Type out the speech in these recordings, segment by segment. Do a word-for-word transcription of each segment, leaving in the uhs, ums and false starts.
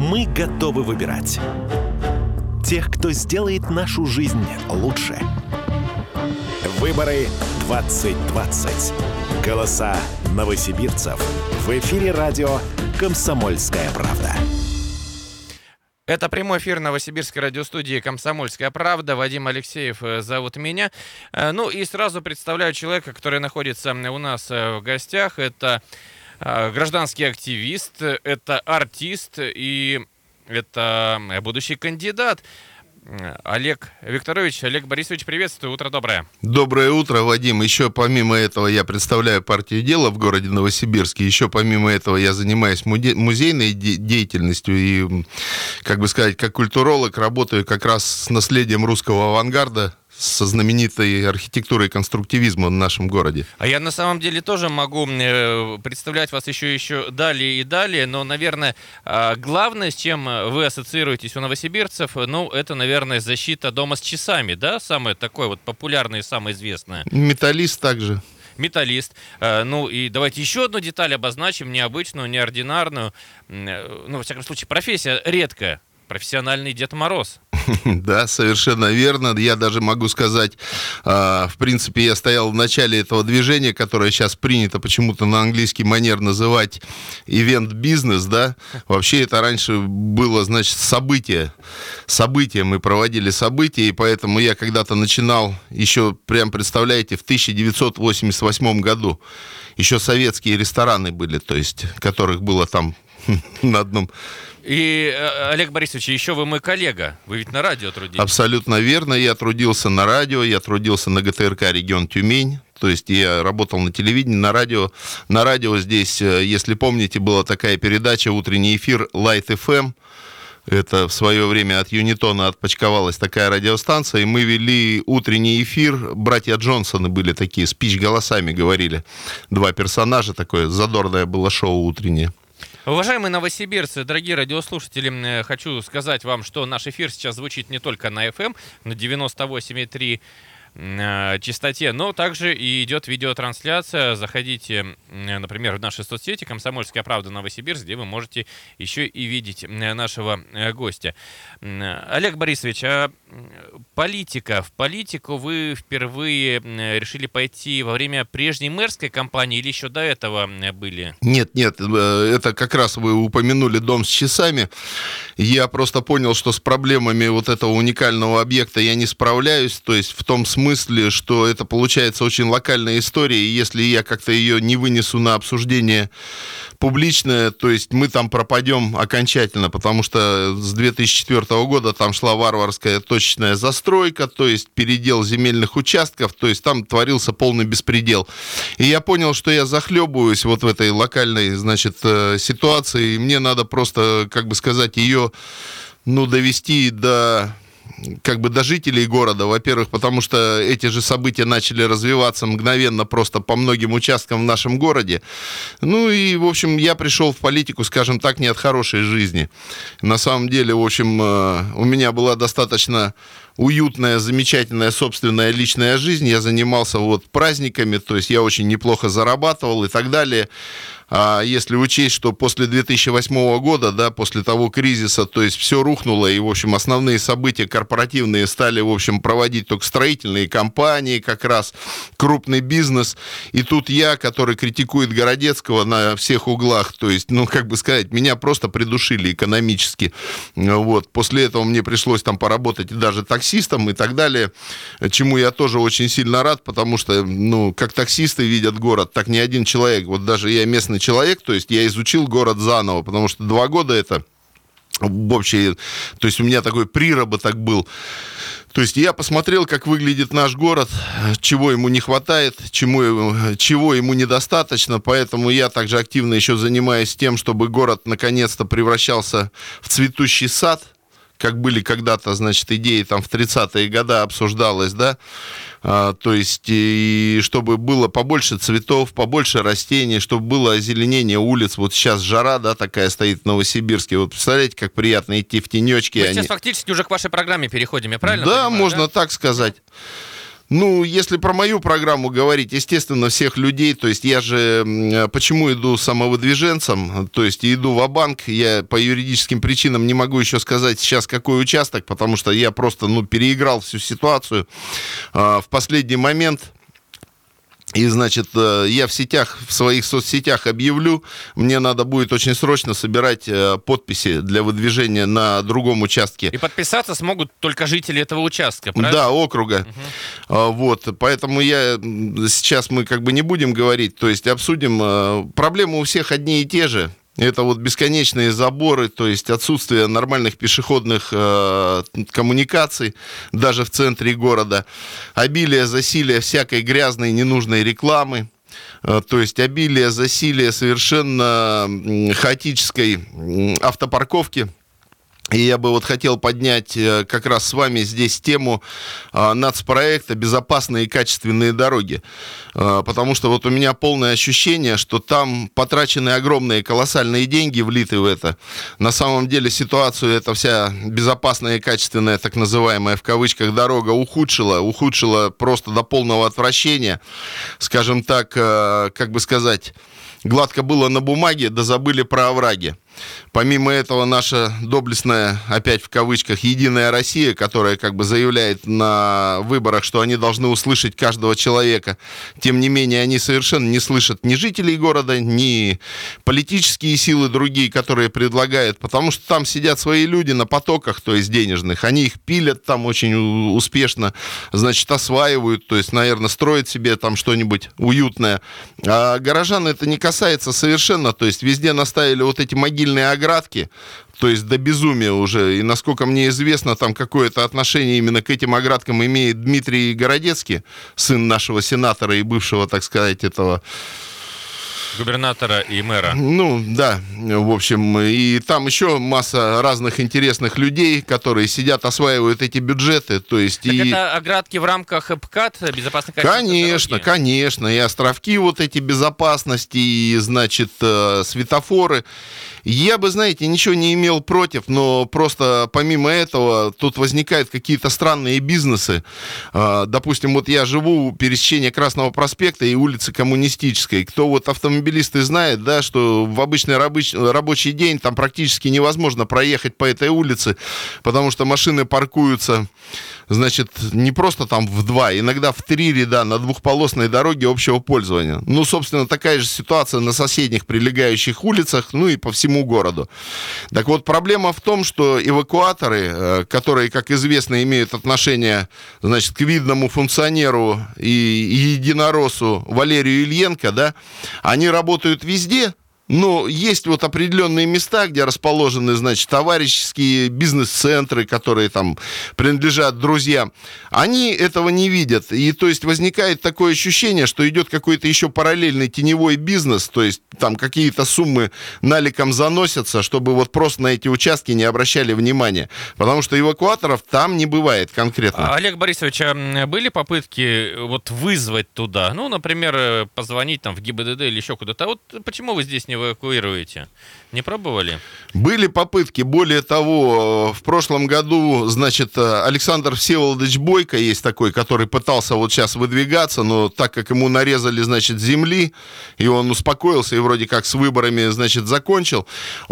мы готовы выбирать. Тех, кто сделает нашу жизнь лучше. Выборы двадцать двадцать. Голоса новосибирцев. В эфире радио «Комсомольская правда». Это прямой эфир новосибирской радиостудии «Комсомольская правда». Вадим Алексеев зовут меня. Ну и сразу представляю человека, который находится у нас в гостях. Это гражданский активист, это артист и это будущий кандидат. Олег Викторович, Олег Борисович, приветствую. Утро доброе. Доброе утро, Вадим. Еще помимо этого я представляю партию «Дело» в городе Новосибирске. Еще помимо этого я занимаюсь музе- музейной де- деятельностью и, как бы сказать, как культуролог работаю как раз с наследием русского авангарда, со знаменитой архитектурой конструктивизма в нашем городе. А я на самом деле тоже могу представлять вас еще еще далее и далее, но, наверное, главное, с чем вы ассоциируетесь у новосибирцев, ну, это, наверное, защита дома с часами, да, самое такое вот популярное и самое известное. Металлист также. Металлист. Ну и давайте еще одну деталь обозначим, необычную, неординарную, ну, во всяком случае, профессия редкая. Профессиональный Дед Мороз. Да, совершенно верно. Я даже могу сказать, в принципе, я стоял в начале этого движения, которое сейчас принято почему-то на английский манер называть ивент-бизнес, да. Вообще это раньше было, значит, событие. События, мы проводили события, и поэтому я когда-то начинал еще, прям представляете, в тысяча девятьсот восемьдесят восьмом году. Еще советские рестораны были, то есть, которых было там на одном... И, Олег Борисович, еще вы мой коллега. Вы ведь на радио трудились. Абсолютно верно. Я трудился на радио, я трудился на гэ тэ эр ка «Регион Тюмень». То есть я работал на телевидении, на радио. На радио здесь, если помните, была такая передача «Утренний эфир» Light эф эм. Это в свое время от Юнитона отпочковалась такая радиостанция, и мы вели утренний эфир. Братья Джонсоны были такие, спич-голосами говорили. Два персонажа, такое задорное было шоу утреннее. Уважаемые новосибирцы, дорогие радиослушатели, хочу сказать вам, что наш эфир сейчас звучит не только на эф эм, на девяносто восемь и три частоте, но также и идет видеотрансляция. Заходите, например, в наши соцсети «Комсомольская правда Новосибирск», где вы можете еще и видеть нашего гостя. Олег Борисович, а политика. В политику вы впервые решили пойти во время прежней мэрской кампании или еще до этого были? Нет, нет, это как раз вы упомянули дом с часами. Я просто понял, что с проблемами вот этого уникального объекта я не справляюсь, то есть в том смысле, смысле, что это получается очень локальная история, и если я как-то ее не вынесу на обсуждение публичное, то есть мы там пропадем окончательно, потому что с две тысячи четвёртого года там шла варварская точечная застройка, то есть передел земельных участков, то есть там творился полный беспредел. И я понял, что я захлебываюсь вот в этой локальной, значит, ситуации, и мне надо просто, как бы сказать, ее, ну, довести до... как бы до жителей города, во-первых, потому что эти же события начали развиваться мгновенно просто по многим участкам в нашем городе. Ну и, в общем, я пришел в политику, скажем так, не от хорошей жизни. На самом деле, в общем, у меня была достаточно уютная, замечательная собственная личная жизнь. Я занимался вот праздниками, то есть я очень неплохо зарабатывал и так далее. А если учесть, что после две тысячи восьмого года, да, после того кризиса, то есть все рухнуло, и, в общем, основные события корпоративные стали, в общем, проводить только строительные компании, как раз крупный бизнес. И тут я, который критикует Городецкого на всех углах, то есть, ну, как бы сказать, меня просто придушили экономически. Вот. После этого мне пришлось там поработать даже таксистом и так далее, чему я тоже очень сильно рад, потому что, ну, как таксисты видят город, так ни один человек, вот даже я местный человек, то есть я изучил город заново, потому что два года это в общем, то есть у меня такой приработок был. То есть я посмотрел, как выглядит наш город, чего ему не хватает, чему, чего ему недостаточно, поэтому я также активно еще занимаюсь тем, чтобы город наконец-то превращался в цветущий сад, как были когда-то, значит, идеи там в тридцатые годы обсуждалось, да, а, то есть и чтобы было побольше цветов, побольше растений, чтобы было озеленение улиц. Вот сейчас жара, да, такая стоит в Новосибирске. Вот представляете, как приятно идти в тенечке. Мы они... сейчас фактически уже к вашей программе переходим, я правильно да, понимаю? можно да, так сказать. Ну, если про мою программу говорить, естественно, всех людей, то есть я же почему иду самовыдвиженцем, то есть иду ва-банк, я по юридическим причинам не могу еще сказать сейчас, какой участок, потому что я просто, ну, переиграл всю ситуацию а, в последний момент. И, значит, я в сетях, в своих соцсетях объявлю, мне надо будет очень срочно собирать подписи для выдвижения на другом участке. И подписаться смогут только жители этого участка, правильно? Да, округа. Угу. Вот, поэтому я, сейчас мы как бы не будем говорить, то есть обсудим. Проблемы у всех одни и те же. Это вот бесконечные заборы, то есть отсутствие нормальных пешеходных э, коммуникаций, даже в центре города, обилие, засилие всякой грязной, ненужной рекламы, э, то есть обилие, засилие совершенно хаотической автопарковки. И я бы вот хотел поднять как раз с вами здесь тему нацпроекта «Безопасные и качественные дороги». Потому что вот у меня полное ощущение, что там потрачены огромные колоссальные деньги, влиты в это. На самом деле ситуацию эта вся безопасная и качественная, так называемая в кавычках, дорога ухудшила, ухудшила просто до полного отвращения. Скажем так, как бы сказать, гладко было на бумаге, да забыли про овраги. Помимо этого, наша доблестная, опять в кавычках, «Единая Россия», которая как бы заявляет на выборах, что они должны услышать каждого человека, тем не менее, они совершенно не слышат ни жителей города, ни политические силы другие, которые предлагают, потому что там сидят свои люди на потоках, то есть денежных, они их пилят там очень успешно, значит, осваивают, то есть, наверное, строят себе там что-нибудь уютное. А горожан это не касается совершенно, то есть везде наставили вот эти могильные оградки, то есть до безумия уже. И насколько мне известно, там какое-то отношение именно к этим оградкам имеет Дмитрий Городецкий, сын нашего сенатора и бывшего, так сказать, этого... губернатора и мэра. Ну, да, в общем, и там еще масса разных интересных людей, которые сидят, осваивают эти бюджеты, то есть... Так и... это оградки в рамках ЭПКАТ, безопасных качественных Конечно, дороги? конечно, и островки вот эти безопасности, и, значит, светофоры. Я бы, знаете, ничего не имел против, но просто помимо этого тут возникают какие-то странные бизнесы. Допустим, вот я живу у пересечения Красного проспекта и улицы Коммунистической. Кто вот автомобилисты знает, да, что в обычный рабоч- рабочий день там практически невозможно проехать по этой улице, потому что машины паркуются, значит, не просто там в два, иногда в три ряда на двухполосной дороге общего пользования. Ну, собственно, такая же ситуация на соседних прилегающих улицах, ну и по всему городу. Так вот, проблема в том, что эвакуаторы, которые, как известно, имеют отношение, значит, к видному функционеру и единороссу Валерию Ильенко, да, они работают везде. Но есть вот определенные места, где расположены, значит, товарищеские бизнес-центры, которые там принадлежат друзьям. Они этого не видят. И то есть возникает такое ощущение, что идет какой-то еще параллельный теневой бизнес, то есть там какие-то суммы наликом заносятся, чтобы вот просто на эти участки не обращали внимания. Потому что эвакуаторов там не бывает конкретно. Олег Борисович, а были попытки вот вызвать туда? Ну, например, позвонить там в ГИБДД или еще куда-то. А вот почему вы здесь не эвакуируете? Не пробовали? Были попытки. Более того, в прошлом году, значит, Александр Всеволодович Бойко есть такой, который пытался вот сейчас выдвигаться, но так как ему нарезали, значит, земли, и он успокоился и вроде как с выборами, значит, закончил,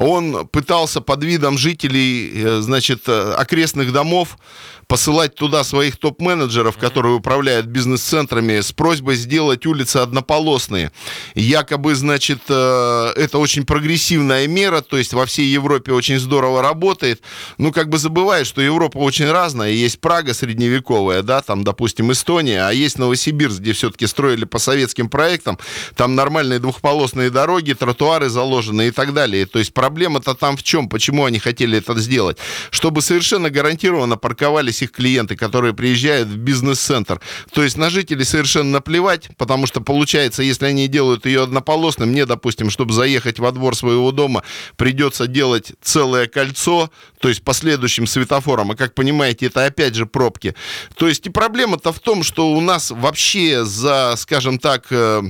он пытался под видом жителей, значит, окрестных домов посылать туда своих топ-менеджеров, которые управляют бизнес-центрами, с просьбой сделать улицы однополосные. Якобы, значит, это очень прогрессивная мера, то есть во всей Европе очень здорово работает. Ну, как бы забывают, что Европа очень разная. Есть Прага средневековая, да, там, допустим, Эстония, а есть Новосибирск, где все-таки строили по советским проектам. Там нормальные двухполосные дороги, тротуары заложены и так далее. То есть проблема-то там в чем? Почему они хотели это сделать? Чтобы совершенно гарантированно парковались их клиенты, которые приезжают в бизнес-центр. То есть на жителей совершенно наплевать, потому что получается, если они делают ее однополосной, мне, допустим, чтобы заехать во двор своего дома, придется делать целое кольцо, то есть по следующим светофорам. А как понимаете, это опять же пробки. То есть и проблема-то в том, что у нас вообще за, скажем так,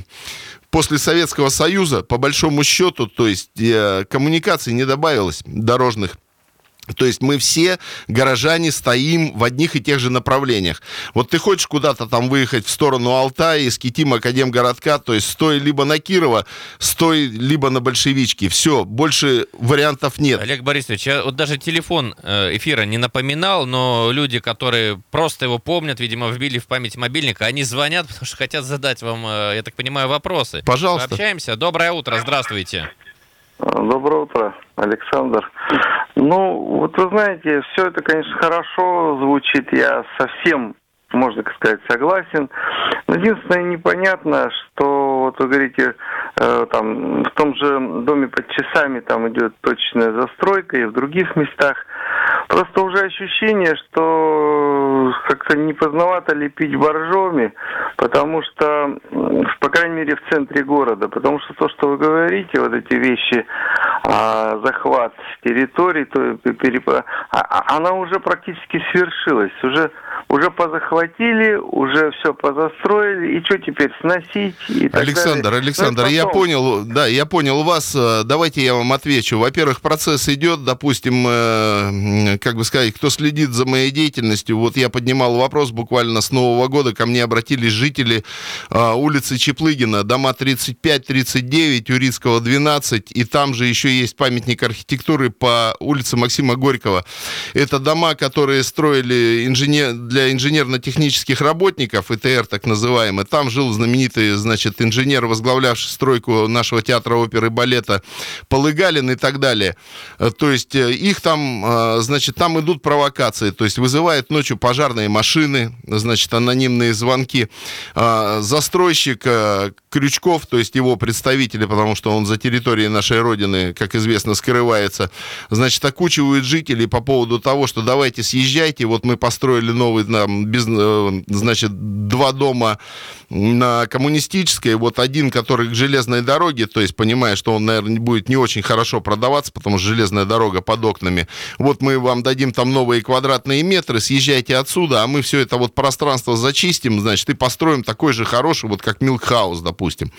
после Советского Союза, по большому счету, то есть коммуникаций не добавилось дорожных. То есть мы все, горожане, стоим в одних и тех же направлениях. Вот ты хочешь куда-то там выехать в сторону Алтая, из Китима, Академгородка, то есть стой либо на Кирова, стой либо на Большевичке. Все, больше вариантов нет. Олег Борисович, я вот даже телефон эфира не напоминал, но люди, которые просто его помнят, видимо, вбили в память мобильника, они звонят, потому что хотят задать вам, я так понимаю, вопросы. Пожалуйста. Пообщаемся. Доброе утро, здравствуйте. Доброе утро, Александр. Ну, вот вы знаете, все это, конечно, хорошо звучит, я совсем, можно сказать, согласен. Но единственное, непонятно, что, вот вы говорите, э, там, в том же доме под Часами там идет точная застройка и в других местах. Просто уже ощущение, что как-то не поздновато лепить боржоми, потому что, по крайней мере, в центре города, потому что то, что вы говорите, вот эти вещи, а, захват территорий, то, переп... а, она уже практически свершилась, уже, уже позахватили, уже все позастроили, и что теперь, сносить и так Александр, далее. Александр, ну, я понял, да, я понял вас, давайте я вам отвечу. Во-первых, процесс идет, допустим, э, как бы сказать, кто следит за моей деятельностью, вот я поднимал вопрос буквально с Нового года, ко мне обратились жители э, улицы Чаплыгина, дома тридцать пять тридцать девять, Урицкого двенадцать, и там же еще есть памятник архитектуры по улице Максима Горького. Это дома, которые строили инженер... для инженерно-технических работников, ИТР так называемый. Там жил знаменитый, значит, инженер, возглавлявший стройку нашего театра оперы и балета Полыгалин и так далее. То есть их там, значит, там идут провокации, то есть вызывают ночью пожарные машины, значит, анонимные звонки. Застройщик Крючков, то есть его представители, потому что он за территорией нашей Родины, как известно, скрывается, значит, окучивают жителей по поводу того, что давайте съезжайте, вот мы построили новый, там, бизнес, значит, два дома на Коммунистической, вот один, который к железной дороге, то есть понимая, что он, наверное, будет не очень хорошо продаваться, потому что железная дорога под окнами, вот мы вам дадим там новые квадратные метры, съезжайте отсюда, а мы все это вот пространство зачистим, значит, и построим такой же хороший, вот как Милкхаус, допустим.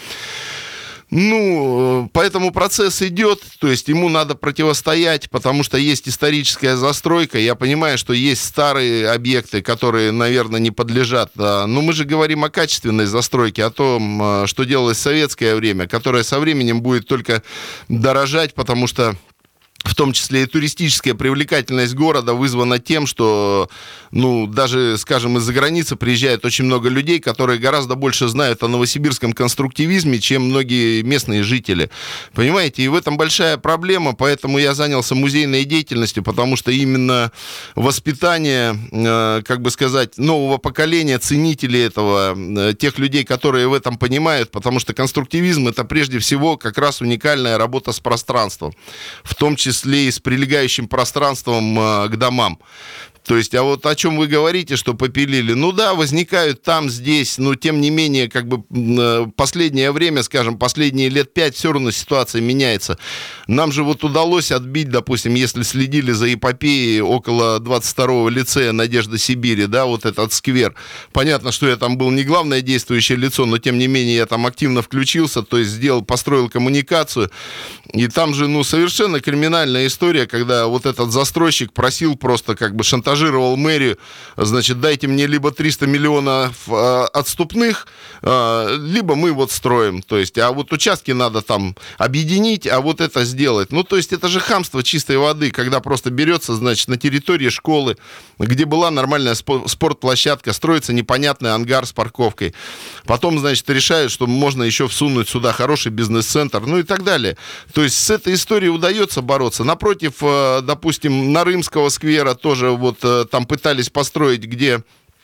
Ну, поэтому процесс идет, то есть ему надо противостоять, потому что есть историческая застройка. Я понимаю, что есть старые объекты, которые, наверное, не подлежат. Но мы же говорим о качественной застройке, о том, что делалось в советское время, которое со временем будет только дорожать, потому что в том числе и туристическая привлекательность города вызвана тем, что, ну, даже, скажем, из-за границы приезжает очень много людей, которые гораздо больше знают о новосибирском конструктивизме, чем многие местные жители. Понимаете, и в этом большая проблема, поэтому я занялся музейной деятельностью, потому что именно воспитание, э, как бы сказать, нового поколения, ценителей этого, э, тех людей, которые в этом понимают, потому что конструктивизм — это прежде всего как раз уникальная работа с пространством, в том числе числе и с прилегающим пространством э, к домам. То есть, а вот о чем вы говорите, что попилили, ну да, возникают там, здесь, но тем не менее, как бы последнее время, скажем, последние лет пять, все равно ситуация меняется. Нам же вот удалось отбить, допустим, если следили за эпопеей около двадцать второго лицея Надежды Сибири, да, вот этот сквер. Понятно, что я там был не главное действующее лицо, но тем не менее я там активно включился, то есть сделал, построил коммуникацию. И там же, ну, совершенно криминальная история, когда вот этот застройщик просил просто как бы шантажировать мэрию, значит, дайте мне либо триста миллионов э, отступных, э, либо мы вот строим. То есть, а вот участки надо там объединить, а вот это сделать. Ну, то есть, это же хамство чистой воды, когда просто берется, значит, на территории школы, где была нормальная спортплощадка, строится непонятный ангар с парковкой. Потом, значит, решают, что можно еще всунуть сюда хороший бизнес-центр, ну и так далее. То есть, с этой историей удается бороться. Напротив, э, допустим, Нарымского сквера тоже вот там пытались построить, где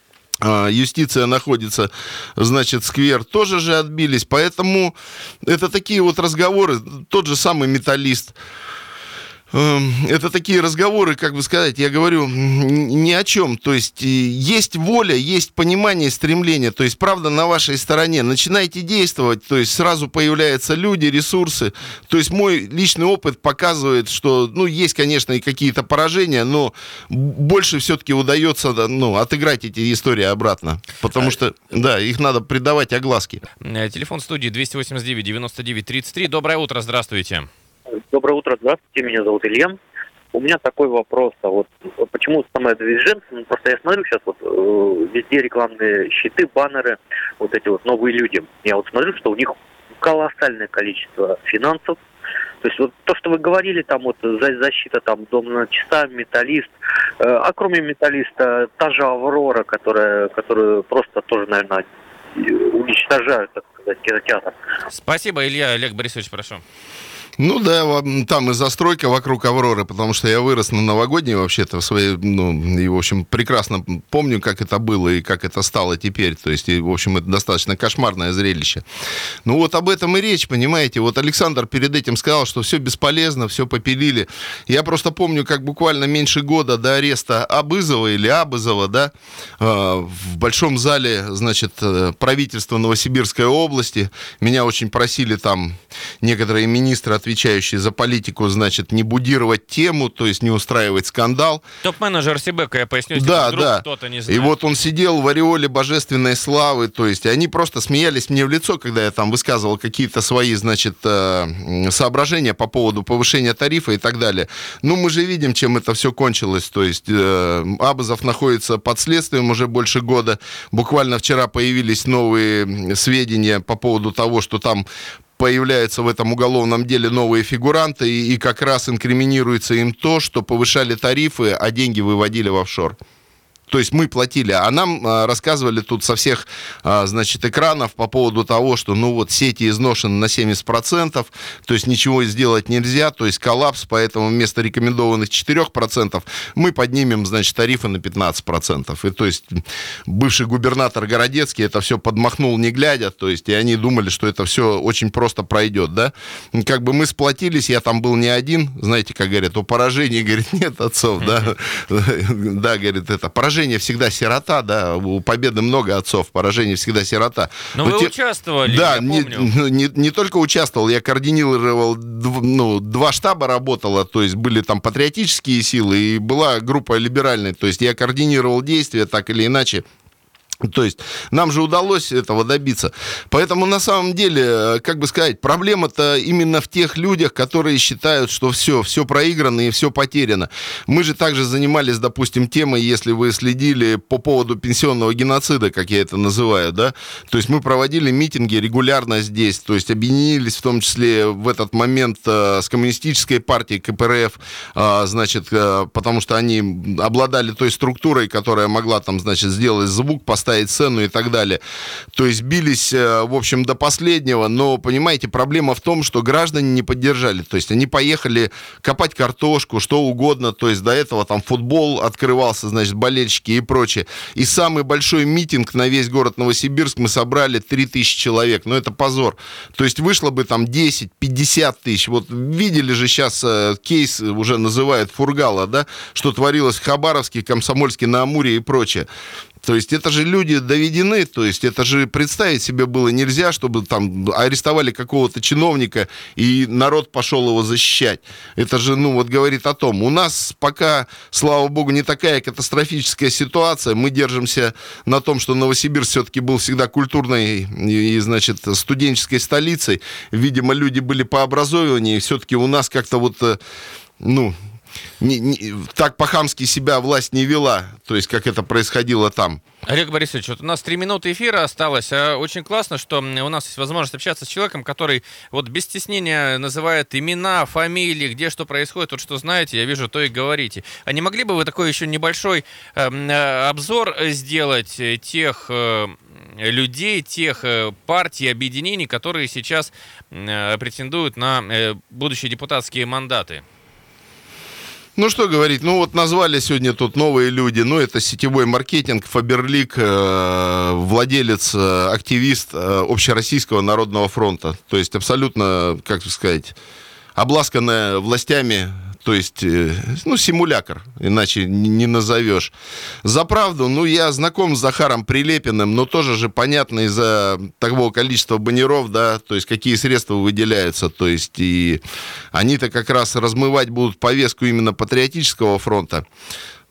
юстиция находится, значит, сквер, тоже же отбились. Поэтому это такие вот разговоры. Тот же самый Металлист. Это такие разговоры, как бы сказать, я говорю, ни о чем. То есть есть воля, есть понимание, стремление. То есть правда на вашей стороне. Начинайте действовать, то есть сразу появляются люди, ресурсы. То есть мой личный опыт показывает, что, ну, есть, конечно, и какие-то поражения, но больше все-таки удается, ну, отыграть эти истории обратно. Потому что, да, их надо придавать огласке. Телефон студии двести восемьдесят девять девяносто девять тридцать три. Доброе утро, здравствуйте. Доброе утро, здравствуйте, меня зовут Илья. у меня такой вопрос. А вот почему самодвиженцы, ну, просто я смотрю сейчас вот э, везде рекламные щиты, баннеры, вот эти вот новые люди. Я вот смотрю, что у них колоссальное количество финансов. То есть вот то, что вы говорили, там вот защита, там, дом на часах, металлист, э, а кроме металлиста, та же Аврора, которая, которую просто тоже, наверное, уничтожают, так сказать, кинотеатр. Спасибо, Илья. Олег Борисович, прошу. Ну да, там и застройка вокруг Авроры, потому что я вырос на новогодней вообще-то в своей, ну, и, в общем, прекрасно помню, как это было и как это стало теперь. То есть, и, в общем, это достаточно кошмарное зрелище. Ну вот об этом и речь, понимаете. Вот Александр перед этим сказал, что все бесполезно, все попилили. Я просто помню, как буквально меньше года до ареста Абызова или Абызова, да, в большом зале, значит, правительства Новосибирской области, меня очень просили там некоторые министры, отвечающие за политику, значит, не будировать тему, то есть не устраивать скандал. Топ-менеджер Сибэка, я поясню, если да, вдруг да. кто-то не знает. И вот он сидел в ореоле божественной славы, то есть они просто смеялись мне в лицо, когда я там высказывал какие-то свои, значит, соображения по поводу повышения тарифа и так далее. Ну, мы же видим, чем это все кончилось, то есть Абызов находится под следствием уже больше года. Буквально вчера появились новые сведения по поводу того, что там появляются в этом уголовном деле новые фигуранты, и, и как раз инкриминируется им то, что повышали тарифы, а деньги выводили в офшор. То есть мы платили, а нам а, рассказывали тут со всех, а, значит, экранов по поводу того, что, ну вот, сети изношены на семьдесят процентов, то есть ничего сделать нельзя, то есть коллапс, поэтому вместо рекомендованных четыре процента мы поднимем, значит, тарифы на пятнадцать процентов. И то есть бывший губернатор Городецкий это все подмахнул не глядя, то есть и они думали, что это все очень просто пройдет, да. Как бы мы сплотились, я там был не один, знаете, как говорят, у поражений, говорит, нет отцов, да, да, говорит, это поражение всегда сирота, да, у победы много отцов, поражение всегда сирота. Но, Но вы те... участвовали, да, я не, помню. Не, не только участвовал, я координировал, ну, два штаба работало, то есть были там патриотические силы и была группа либеральная, то есть я координировал действия так или иначе. То есть нам же удалось этого добиться. Поэтому на самом деле, как бы сказать, проблема-то именно в тех людях, которые считают, что все, все проиграно и все потеряно. Мы же также занимались, допустим, темой, если вы следили, по поводу пенсионного геноцида, как я это называю, да. То есть мы проводили митинги регулярно здесь, то есть объединились в том числе в этот момент с коммунистической партией ка пэ эр эф, значит, потому что они обладали той структурой, которая могла там, значит, сделать звук, поставить ставить цену и так далее. То есть бились, в общем, до последнего, но, понимаете, проблема в том, что граждане не поддержали. То есть они поехали копать картошку, что угодно, то есть до этого там футбол открывался, значит, болельщики и прочее. И самый большой митинг на весь город Новосибирск мы собрали три тысячи человек. Ну, это позор. То есть вышло бы там десять-пятьдесят тысяч. Вот видели же сейчас э, кейс, уже называют Фургала, да, что творилось в Хабаровске, Комсомольске на Амуре и прочее. То есть это же люди доведены, то есть это же представить себе было нельзя, чтобы там арестовали какого-то чиновника, и народ пошел его защищать. Это же, ну, вот говорит о том. У нас пока, слава богу, не такая катастрофическая ситуация. Мы держимся на том, что Новосибирск все-таки был всегда культурной и, значит, студенческой столицей. Видимо, люди были по образованию, и все-таки у нас как-то вот, ну... Не, не, так по-хамски себя власть не вела, то есть как это происходило там. Олег Борисович, вот у нас три минуты эфира осталось. А очень классно, что у нас есть возможность общаться с человеком, который вот без стеснения называет имена, фамилии, где что происходит, вот что знаете, я вижу, то и говорите. А не могли бы вы такой еще небольшой э, обзор сделать тех э, людей, тех э, партий, объединений, которые сейчас э, претендуют на э, будущие депутатские мандаты? Ну, что говорить, ну, вот назвали сегодня тут новые люди, ну, это сетевой маркетинг, Фаберлик, э, владелец, э, активист э, Общероссийского народного фронта, то есть абсолютно, как сказать, обласканная властями, то есть, э, ну, симулякр, иначе не назовешь. За правду, ну, я знаком с Захаром Прилепиным, но тоже же понятно из-за такого количества баннеров, да, то есть, какие средства выделяются, то есть, и они-то как раз размывать будут повестку именно патриотического фронта.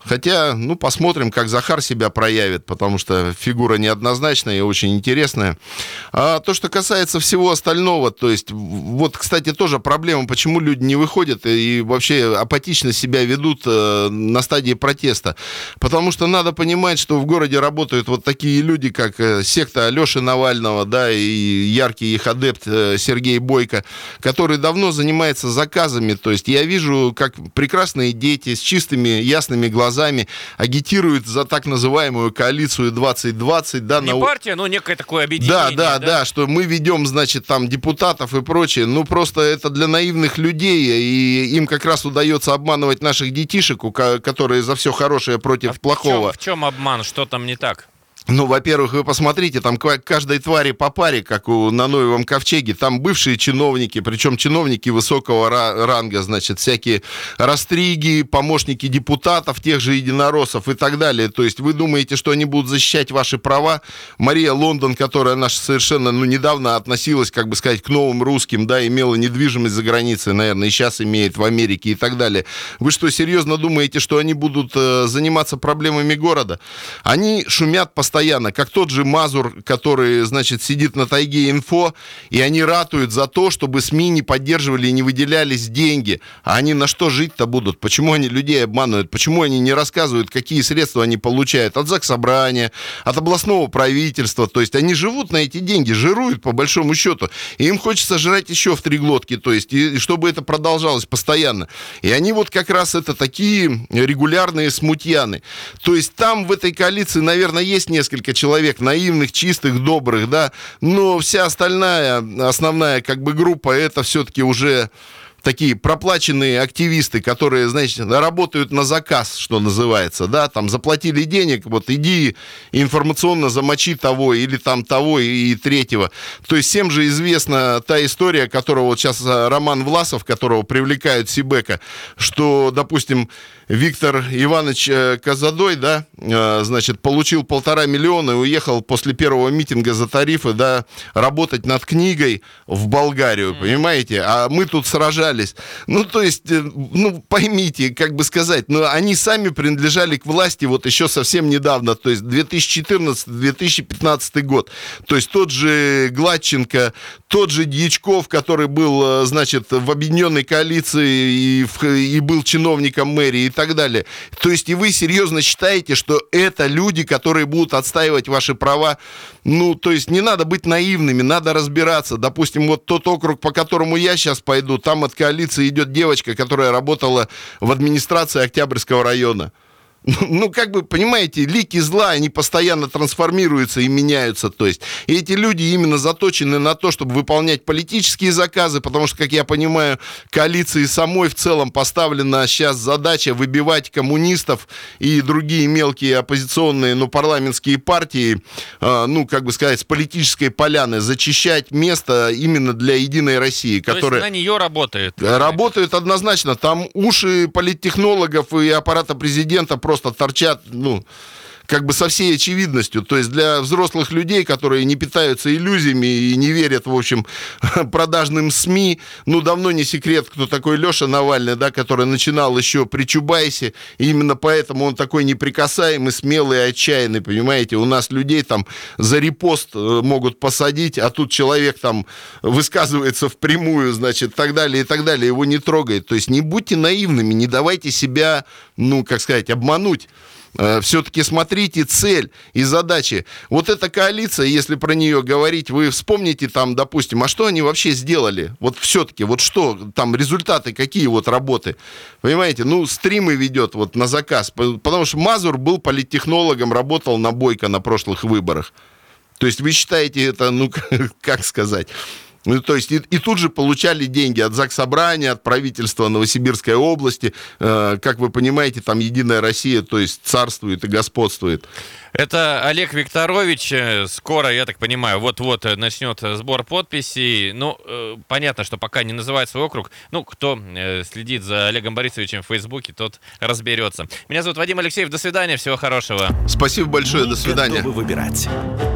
Хотя, ну, посмотрим, как Захар себя проявит, потому что фигура неоднозначная и очень интересная. А то, что касается всего остального, то есть, вот, кстати, тоже проблема, почему люди не выходят и вообще апатично себя ведут э, на стадии протеста. Потому что надо понимать, что в городе работают вот такие люди, как э, секта Алёши Навального, да, и яркий их адепт э, Сергей Бойко, который давно занимается заказами. То есть я вижу, как прекрасные дети с чистыми, ясными глазами агитируют за так называемую коалицию двадцать двадцать. Да, Не на... партия, но некое такое объединение. Да, да, да, да, что мы ведем, значит, там депутатов и прочее. Ну, просто это для наивных людей, и им как раз удается обманывать наших детишек, которые за все хорошее против а плохого. В чем, в чем обман? Что там не так? Ну, во-первых, вы посмотрите, там к каждой твари по паре, как у, на Ноевом ковчеге, там бывшие чиновники, причем чиновники высокого ра- ранга, значит, всякие растриги, помощники депутатов, тех же единороссов и так далее. То есть вы думаете, что они будут защищать ваши права? Мария Лондон, которая наша совершенно, ну, недавно относилась, как бы сказать, к новым русским, да, имела недвижимость за границей, наверное, и сейчас имеет в Америке и так далее. Вы что, серьезно думаете, что они будут э, заниматься проблемами города? Они шумят постоянно. Постоянно, как тот же Мазур, который, значит, сидит на Тайге Инфо, и они ратуют за то, чтобы СМИ не поддерживали и не выделялись деньги. А они на что жить-то будут? Почему они людей обманывают? Почему они не рассказывают, какие средства они получают от Заксобрания, от областного правительства? То есть они живут на эти деньги, жируют по большому счету. И им хочется жрать еще в три глотки, то есть, и, и чтобы это продолжалось постоянно. И они вот как раз это такие регулярные смутьяны. То есть там в этой коалиции, наверное, есть несколько несколько человек наивных, чистых, добрых, да, но вся остальная, основная как бы группа, это все-таки уже такие проплаченные активисты, которые, значит, работают на заказ, что называется, да, там заплатили денег, вот иди информационно замочи того или там того и третьего. То есть всем же известна та история, которого вот сейчас Роман Власов, которого привлекают Сибэко, что, допустим, Виктор Иванович Казадой, да, значит, получил полтора миллиона и уехал после первого митинга за тарифы, да, работать над книгой в Болгарию, понимаете? А мы тут сражались. Ну, то есть, ну, поймите, как бы сказать, ну, они сами принадлежали к власти вот еще совсем недавно, то есть две тысячи четырнадцатый - две тысячи пятнадцатый год. То есть тот же Гладченко, тот же Дьячков, который был, значит, в объединенной коалиции и, в, и был чиновником мэрии и так далее. То есть и вы серьезно считаете, что это люди, которые будут отстаивать ваши права? Ну, то есть не надо быть наивными, надо разбираться. Допустим, вот тот округ, по которому я сейчас пойду, там от коалиции идет девочка, которая работала в администрации Октябрьского района. Ну, как бы, понимаете, лики зла, они постоянно трансформируются и меняются, то есть. И эти люди именно заточены на то, чтобы выполнять политические заказы, потому что, как я понимаю, коалиции самой в целом поставлена сейчас задача выбивать коммунистов и другие мелкие оппозиционные, ну, парламентские партии, э, ну, как бы сказать, с политической поляны, зачищать место именно для Единой России, то которая... есть на нее работает? Работают однозначно. Там уши политтехнологов и аппарата президента просто просто торчат, ну, как бы со всей очевидностью. То есть для взрослых людей, которые не питаются иллюзиями и не верят, в общем, продажным СМИ, ну, давно не секрет, кто такой Леша Навальный, да, который начинал еще при Чубайсе, и именно поэтому он такой неприкасаемый, смелый и отчаянный, понимаете? У нас людей там за репост могут посадить, а тут человек там высказывается впрямую, значит, так далее и так далее, его не трогает. То есть не будьте наивными, не давайте себя, ну, как сказать, обмануть. Все-таки смотрите цель и задачи. Вот эта коалиция, если про нее говорить, вы вспомните там, допустим, а что они вообще сделали? Вот все-таки, вот что там, результаты, какие вот работы? Понимаете, ну, стримы ведет вот на заказ, потому что Мазур был политтехнологом, работал на Бойко на прошлых выборах. То есть вы считаете это, ну, как сказать... Ну, то есть и, и тут же получали деньги от Заксобрания, от правительства Новосибирской области. Э, как вы понимаете, там Единая Россия, то есть царствует и господствует. Это Олег Викторович. Скоро, я так понимаю, вот-вот начнет сбор подписей. Ну, э, понятно, что пока не называет свой округ. Ну, кто э, следит за Олегом Борисовичем в Фейсбуке, тот разберется. Меня зовут Вадим Алексеев. До свидания, всего хорошего. Спасибо большое, Мы до свидания. готовы выбирать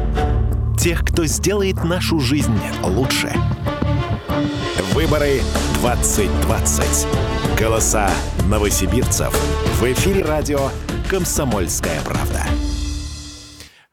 тех, кто сделает нашу жизнь лучше. Выборы двадцать двадцать. Голоса новосибирцев. В эфире радио «Комсомольская правда».